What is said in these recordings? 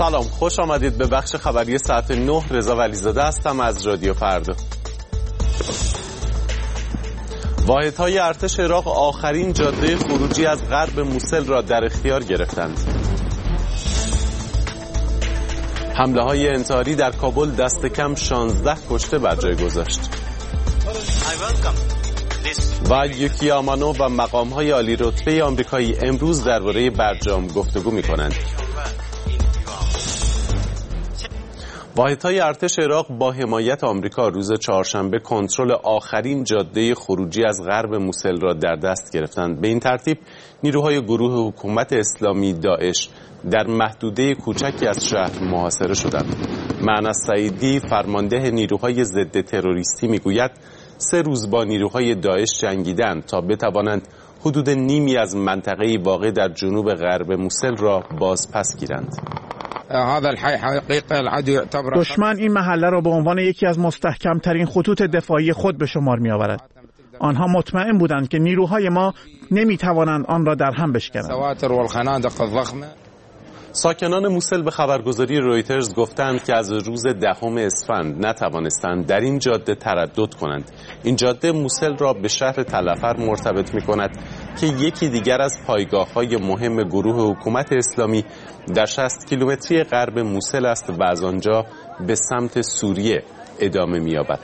سلام، خوش آمدید به بخش خبری ساعت 9. رضا ولیزاده هستم از رادیو فردا. واحدهای ارتش عراق آخرین جاده خروجی از غرب موسل را در اختیار گرفتند. حمله‌های انتحاری در کابل دست کم 16 کشته بر جای گذاشت. و یوکی آمانو و مقام‌های عالی رتبه آمریکایی امروز درباره برجام گفتگو می‌کنند. واحدهای ارتش عراق با حمایت آمریکا روز چهارشنبه کنترل آخرین جاده خروجی از غرب موسل را در دست گرفتند. به این ترتیب نیروهای گروه حکومت اسلامی داعش در محدوده کوچکی از شهر محاصره شدند. معنی سعیدی فرمانده نیروهای ضد تروریستی میگوید 3 روز با نیروهای داعش جنگیدند تا بتوانند حدود نیمی از منطقه واقع در جنوب غرب موسل را بازپس گیرند. دشمن این محله را به عنوان یکی از مستحکم‌ترین خطوط دفاعی خود به شمار می‌آورد. آنها مطمئن بودند که نیروهای ما نمی‌توانند آن را در هم بشکنند. ساکنان موسل به خبرگزاری رویترز گفتند که از روز 10 اسفند نتوانستند در این جاده تردد کنند. این جاده موسل را به شهر تلفر مرتبط می‌کند که یکی دیگر از پایگاه‌های مهم گروه حکومت اسلامی در 60 کیلومتری غرب موسل است و از آنجا به سمت سوریه ادامه می‌یابد.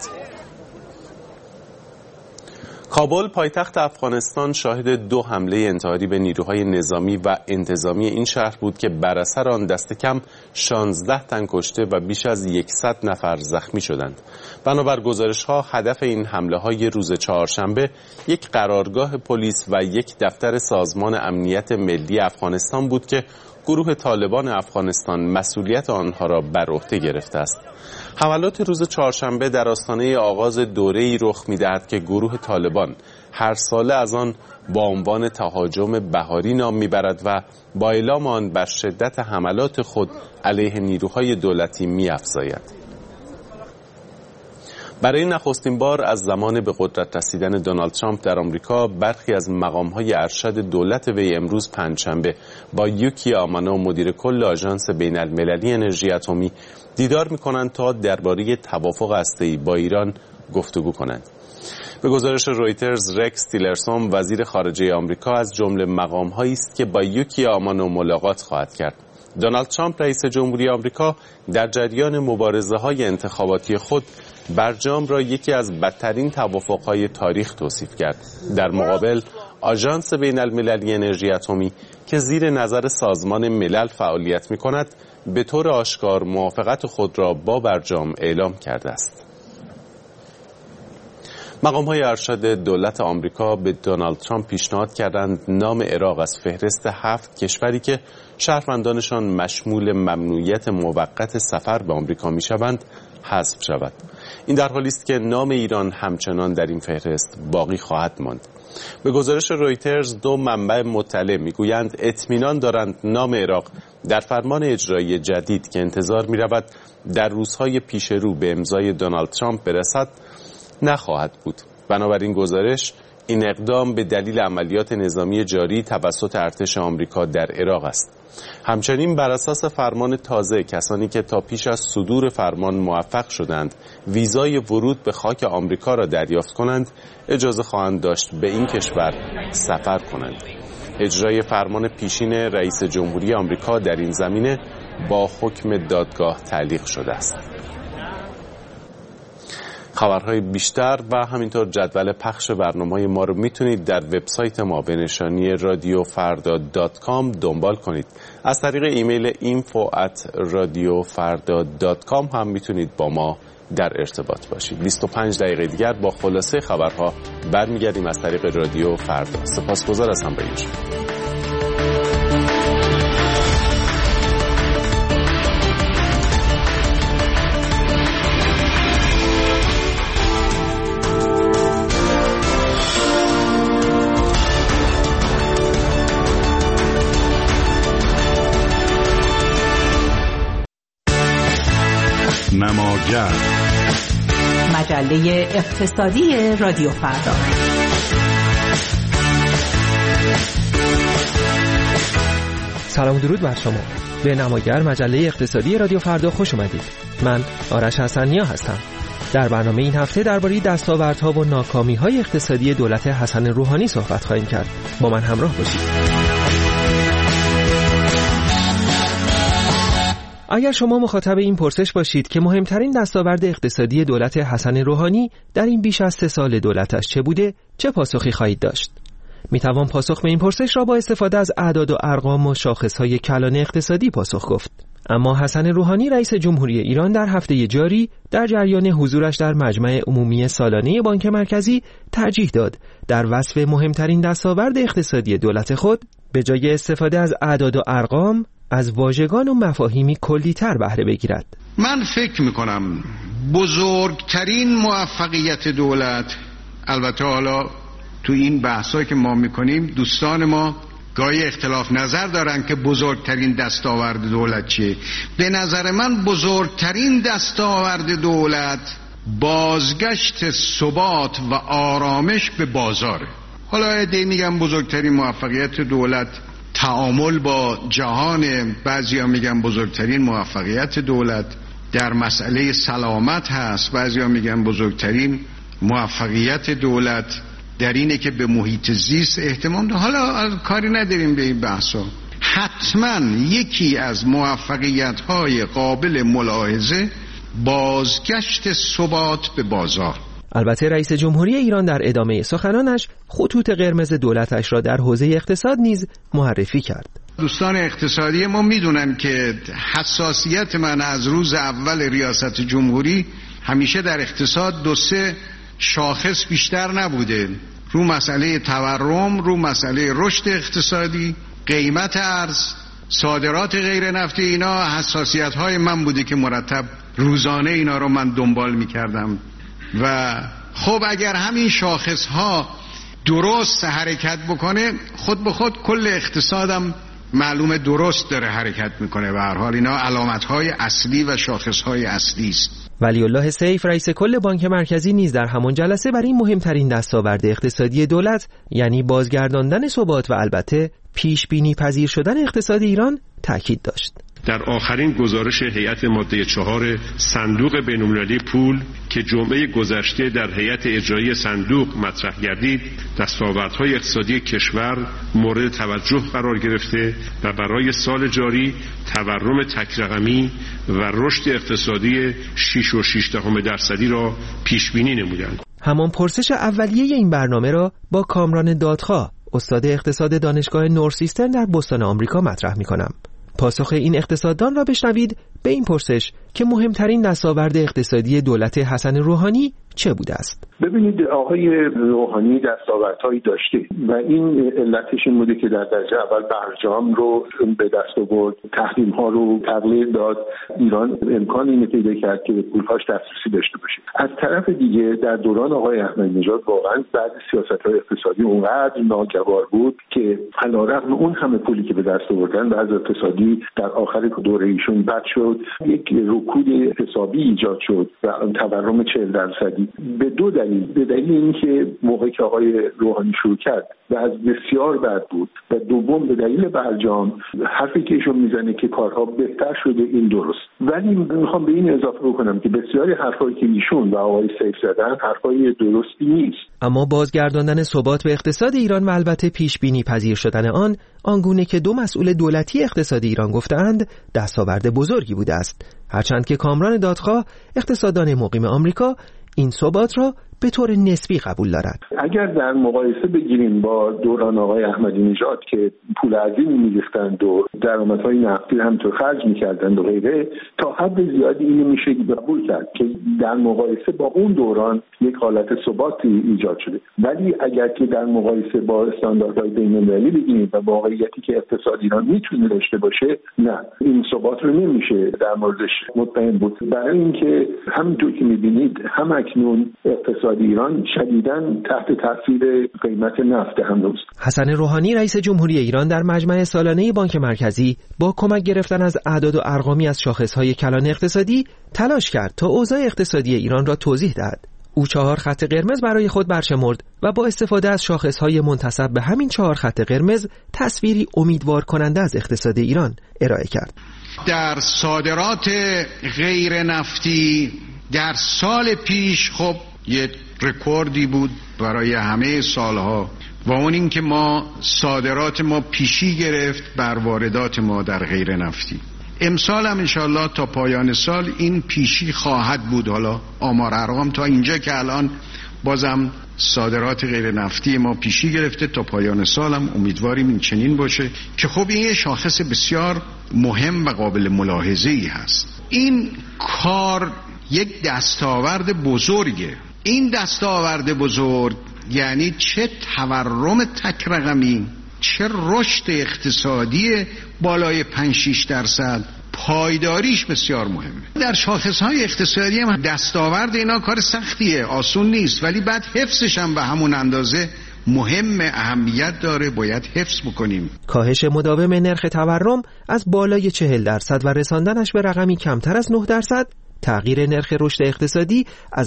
کابل پایتخت افغانستان شاهد 2 حمله انتحاری به نیروهای نظامی و انتظامی این شهر بود که بر اثر آن دست کم 16 تن کشته و بیش از 100 نفر زخمی شدند. بنابر گزارش‌ها هدف این حمله‌های روز چهارشنبه یک قرارگاه پلیس و یک دفتر سازمان امنیت ملی افغانستان بود که گروه طالبان افغانستان مسئولیت آنها را بر عهده گرفته است. حملات روز چهارشنبه در آستانه آغاز دوره‌ای رخ می‌دهد که گروه طالبان هر ساله از آن با عنوان تهاجم بهاری نام می‌برد و با اعلام آن بر شدت حملات خود علیه نیروهای دولتی می‌افزاید. برای نخستین بار از زمان به قدرت رسیدن دونالد ترامپ در آمریکا برخی از مقام‌های ارشد دولت وی امروز پنجشنبه با یوکی آمانو مدیر کل آژانس بین‌المللی انرژی اتمی دیدار می‌کنند تا درباره توافق هسته‌ای با ایران گفتگو کنند. به گزارش رویترز رکس تیلرسون وزیر خارجه آمریکا از جمله مقام‌هایی است که با یوکی آمانو ملاقات خواهد کرد. دونالد ترامپ رئیس جمهوری آمریکا در جریان مبارزه‌های انتخاباتی خود برجام را یکی از بدترین توافق‌های تاریخ توصیف کرد. در مقابل آژانس بین‌المللی انرژی اتمی که زیر نظر سازمان ملل فعالیت می‌کند به طور آشکار موافقت خود را با برجام اعلام کرده است. مقام‌های ارشد دولت آمریکا به دونالد ترامپ پیشنهاد کردند نام عراق از فهرست 7 کشوری که شهروندانشان مشمول ممنوعیت موقت سفر به آمریکا می‌شوند حذف شود. این در حالی است که نام ایران همچنان در این فهرست باقی خواهد ماند. به گزارش رویترز 2 منبع مطلع میگویند اطمینان دارند نام عراق در فرمان اجرایی جدید که انتظار می‌رود در روزهای پیش رو به امضای دونالد ترامپ برسد نخواهد بود. بنابراین گزارش این اقدام به دلیل عملیات نظامی جاری توسط ارتش آمریکا در عراق است. همچنین بر اساس فرمان تازه کسانی که تا پیش از صدور فرمان موفق شدند ویزای ورود به خاک آمریکا را دریافت کنند اجازه خواهند داشت به این کشور سفر کنند. اجرای فرمان پیشین رئیس جمهوری آمریکا در این زمینه با حکم دادگاه تعلیق شده است. خبرهای بیشتر و همینطور جدول پخش برنامه‌های ما رو میتونید در وبسایت ما به نشانی radiofarda.com دنبال کنید. از طریق ایمیل info@radiofarda.com هم میتونید با ما در ارتباط باشید. 25 دقیقه دیگر با خلاصه خبرها برمیگردیم از طریق رادیو فردا. سپاسگزار از همراهی شما. نماگر مجله اقتصادی رادیو فردا. سلام و درود بر شما. به نماگر مجله اقتصادی رادیو فردا خوش اومدید. من آرش حسنیا هستم. در برنامه این هفته درباره دستاوردها و ناکامی‌های اقتصادی دولت حسن روحانی صحبت خواهیم کرد. با من همراه باشید. اگر شما مخاطب این پرسش باشید که مهمترین دستاورد اقتصادی دولت حسن روحانی در این بیش از 3 سال دولتش چه بوده، چه پاسخی خواهید داشت؟ میتوان پاسخ به این پرسش را با استفاده از اعداد و ارقام و شاخصهای کلان اقتصادی پاسخ گفت. اما حسن روحانی رئیس جمهوری ایران در هفته جاری در جریان حضورش در مجمع عمومی سالانه بانک مرکزی ترجیح داد در وصف مهمترین دستاورد اقتصادی دولت خود به جای استفاده از اعداد و ارقام از واژگان و مفاهیمی کلی‌تر بهره بگیرد. من فکر میکنم بزرگترین موفقیت دولت، البته حالا تو این بحثایی که ما میکنیم دوستان ما گاهی اختلاف نظر دارن که بزرگترین دستاورد دولت چیه. به نظر من بزرگترین دستاورد دولت بازگشت ثبات و آرامش به بازاره. حالا عده‌ای میگن بزرگترین موفقیت دولت تعامل با جهان، بعضیا میگن بزرگترین موفقیت دولت در مسئله سلامت هست، بعضیا میگن بزرگترین موفقیت دولت در اینه که به محیط زیست اهتمام ده. حالا کاری نداریم به این بحثا. حتما یکی از موفقیت‌های قابل ملاحظه بازگشت ثبات به بازار. البته رئیس جمهوری ایران در ادامه سخنانش خطوط قرمز دولتش را در حوزه اقتصاد نیز معرفی کرد. دوستان اقتصادی ما میدونن که حساسیت من از روز اول ریاست جمهوری همیشه در اقتصاد 2-3 شاخص بیشتر نبوده. رو مسئله تورم، رو مسئله رشد اقتصادی، قیمت ارز، صادرات غیر نفتی، اینا حساسیت های من بوده که مرتب روزانه اینا رو من دنبال میکردم. و خب اگر همین شاخص ها درست حرکت بکنه، خود به خود کل اقتصادم معلومه درست داره حرکت میکنه. به هر حال اینا علامت های اصلی و شاخص های اصلی است. ولی الله سیف رئیس کل بانک مرکزی نیز در همان جلسه بر این مهمترین دستاورد اقتصادی دولت، یعنی بازگرداندن ثبات و البته پیش بینی پذیر شدن اقتصاد ایران تاکید داشت. در آخرین گزارش هیئت ماده 4 صندوق بین‌المللی پول که جمعه گذشته در هیئت اجرایی صندوق مطرح گردید، دستاوردهای اقتصادی کشور مورد توجه قرار گرفته و برای سال جاری تورم تک‌رقمی و رشد اقتصادی 6.6% را پیش بینی نمودند. همان پرسش اولیه این برنامه را با کامران دادخواه، استاد اقتصاد دانشگاه نورسیسترن در بوستون آمریکا مطرح می‌کنم. پاسخ این اقتصاددان را بشنوید به این پرسش که مهمترین دستاورد اقتصادی دولت حسن روحانی چه بوده است. ببینید آقای روحانی دستاوردهایی داشته و این علتش این بوده که در درجه اول برجام رو به دست آورد، تحریم ها رو تغییر داد، ایران امکان اینو پیدا کرد که به پولهاش دسترسی داشته باشه. از طرف دیگه در دوران آقای احمدی نژاد واقعا بعضی سیاست‌های اقتصادی اونقدر ناگوار بود که علیرغم اون همه پولی که به دست آوردن وضع اقتصادی در آخر دوره ایشون بد شد، یک رکود حسابی ایجاد شد و تورم 40%. به 2 دلیل. به دلیل اینکه موقعی که آقای روحانی شروع کرد و از بسیار بد بود و دوم به دلیل برجام. حرفی که ایشون میزنه که کارها بهتر شده این درست، ولی میخوام به این اضافه بکنم که بسیاری حرفایی که ایشون و آقای سیف زدن حرفای درستی نیست. اما بازگرداندن ثبات به اقتصاد ایران و البته پیش بینی پذیر شدن آنگونه که 2 مسئول دولتی اقتصاد ایران گفتند دستاورد بزرگی بوده است، هرچند که کامران دادخواه اقتصاددان مقیم آمریکا این ثبات را به طور نسبی قبول دارد. اگر در مقایسه بگیریم با دوران آقای احمدی نژاد که پول عظیمی می‌ریختند و درآمدهای نفتی هم تو خرج می‌کردند و غیره، تا حد زیادی اینو میشه قبول کرد که در مقایسه با اون دوران یک حالت ثباتی ایجاد شده. ولی اگر که در مقایسه با استانداردهای بین‌المللی بگیریم و واقعیتی که اقتصاد ایران میتونه داشته باشه، نه، این ثبات رو نمیشه در موردش مطمئن بود. برای اینکه همونطور که می‌بینید هم اکنون اقتصاد ایران شدیداً تحت تاثیر قیمت نفت هنوز. حسن روحانی رئیس جمهوری ایران در مجمع سالانه بانک مرکزی با کمک گرفتن از اعداد و ارقامی از شاخصهای کلان اقتصادی تلاش کرد تا اوضاع اقتصادی ایران را توضیح دهد. او 4 خط قرمز برای خود برشمرد و با استفاده از شاخصهای منتسب به همین 4 خط قرمز تصویری امیدوار کننده از اقتصاد ایران ارائه کرد. در صادرات غیر نفتی در سال پیش خب یه رکوردی بود برای همه سالها و اون این که ما صادرات ما پیشی گرفت بر واردات ما در غیر نفتی. امسال هم انشالله تا پایان سال این پیشی خواهد بود. حالا آمار ارقام تا اینجا که الان بازم صادرات غیر نفتی ما پیشی گرفته، تا پایان سال هم امیدواریم این چنین باشه که خب این یه شاخص بسیار مهم و قابل ملاحظه‌ای هست. این کار یک دستاورد بزرگه. این دستاورد بزرگ یعنی چه تورم تک رقمی، چه رشد اقتصادی بالای 5-6%، پایداریش بسیار مهمه. در شاخصهای اقتصادی هم دستاورد اینا کار سختیه، آسون نیست، ولی بعد حفظش هم به همون اندازه مهم، اهمیت داره، باید حفظ بکنیم. کاهش مداوم نرخ تورم از بالای 40% و رساندنش به رقمی کمتر از 9%، تغییر نرخ رشد اقتصادی از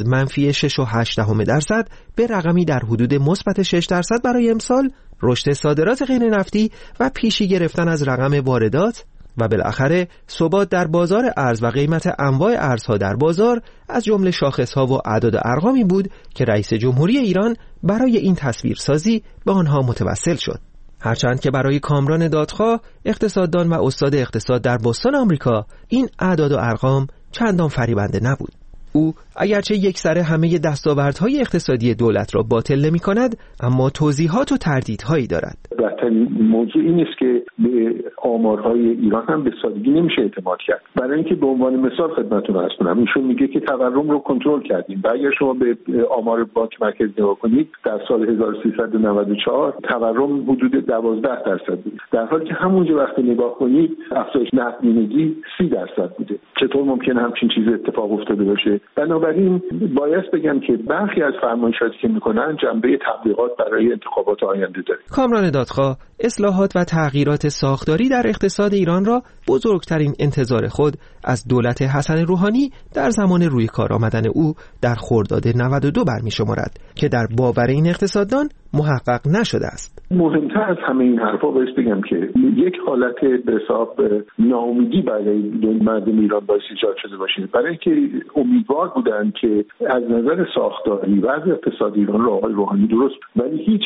-6.8% به رقمی در حدود مثبت 6% برای امسال، رشد صادرات غیر نفتی و پیشی گرفتن از رقم واردات و بالاخره ثبات در بازار ارز و قیمت انواع ارزها در بازار از جمله شاخصها و اعداد و ارقامی بود که رئیس جمهوری ایران برای این تصویرسازی به آنها متوسل شد. هرچند که برای کامران دادخواه، اقتصاددان و استاد اقتصاد در بوستون آمریکا، این اعداد و ارقام چندان فریبنده نبود. او اگرچه یک سره همه دستاوردهای اقتصادی دولت را باطل نمی کند، اما توضیحات و تردیدهایی دارد. بدترین موضوع این است که به آمارهای ایران هم به سادگی نمیشه اعتماد کرد. برای اینکه به عنوان مثال خدمتتون عرض کنم، ایشون میگه که تورم رو کنترل کردیم و اگر شما به آمار بانک مرکزی نگاه کنید در سال 1394 تورم حدود 12% بود، در حالی که همونجا وقتی نگاه کنید افزایش نقدینگی 30% بوده. چطور ممکنه همچین چیزی اتفاق افتاده باشه؟ بنابراین باید بگم که برخی از فرمایشاتی که میکنن جنبه تبلیغات برای انتخابات آینده داره. کامران دادخواه اصلاحات و تغییرات ساختاری در اقتصاد ایران را بزرگترین انتظار خود از دولت حسن روحانی در زمان روی کار آمدن او در خرداد 92 برمی‌شمارد که در باور این اقتصاددان محقق نشده است. مهمتر از همه این حرفا باید بگم که یک حالت به حساب ناامیدی برای مردم ایران باعث ایجاد شده باشه، برای اینکه امیدوار بودند که از نظر ساختاری وضع اقتصاد ایران را آقای روحانی درست، ولی هیچ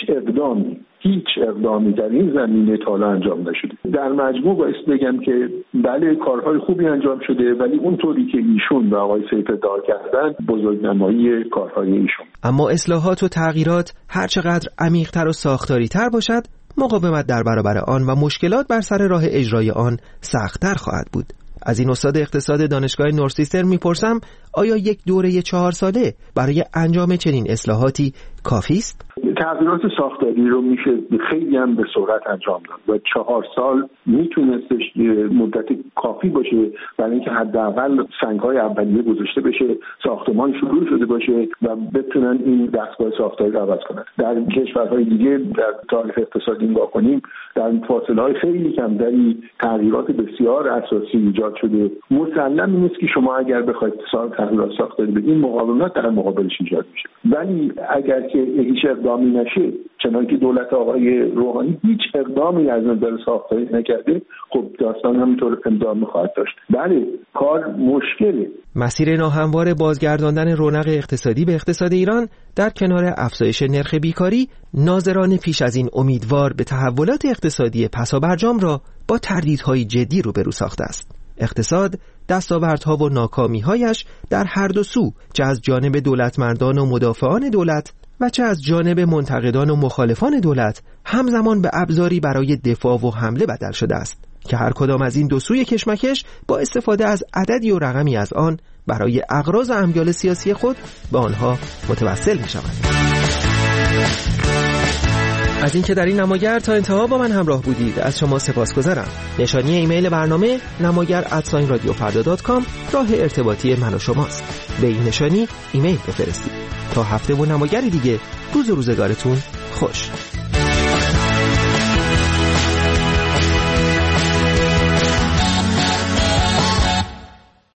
اقدامی در این زمینه تا حالا انجام نشده. در مجموع باید بگم که بله کارهای خوبی انجام شده، ولی اونطوری که ایشون و آقای سیف ادعا کردن بزرگنمایی کارهای ایشون. اما اصلاحات و تغییرات هر چقدر عمیق‌تر و ساختاری‌تر باشد، مقاومت در برابر آن و مشکلات بر سر راه اجرای آن سخت‌تر خواهد بود. از این استاد اقتصاد دانشگاه نورسیستر میپرسم آیا یک دوره 4 ساله برای انجام چنین اصلاحاتی کافی است؟ تغییرات ساختاری رو میشه خیلی هم به سرعت انجام داد و 4 سال میتونستش مدت کافی باشه برای اینکه حداقل سنگ‌های اولیه گذاشته بشه، ساختمان شروع شده باشه و بتونن این دستگاه ساختاری رو عوض کنن. در کشورهای دیگه در تاریخ اقتصادی نگاه کنیم، در فاصله‌های خیلی کمتری تغییرات بسیار اساسی ایجاد شده. مسلم نیست که شما اگر بخواید تغییرات ساختاری بدین مقاومت در مقابلش ایجاد میشه، ولی اگر که هیچ اقدامی نشه، چنانکه دولت آقای روحانی هیچ اقدامی از نظر ساختاری نکرده، خب داستان همینطور ادامه خواهد داشت. بله کار مشکله. مسیر ناهموار بازگرداندن رونق اقتصادی به اقتصاد ایران در کنار افزایش نرخ بیکاری، ناظران پیش از این امیدوار به تحولات اقتصادی پسابرجام را با تردیدهای جدی روبرو ساخته است. اقتصاد دستاوردها و ناکامی‌هایش در هر دو سو، چه از جانب دولتمردان و مدافعان دولت و چه از جانب منتقدان و مخالفان دولت، همزمان به ابزاری برای دفاع و حمله بدل شده است که هر کدام از این دو سوی کشمکش با استفاده از عددی و رقمی از آن برای اغراض و امیال سیاسی خود به آنها متوسل می شود. از اینکه در این نماگر تا انتها با من همراه بودید از شما سپاسگزارم. نشانی ایمیل برنامه namagar@radiofarda.com راه ارتباطی من و شماست. به این نشانی ایمیل بفرستید. تا هفته و نماگری دیگه، روز و روزگارتون خوش.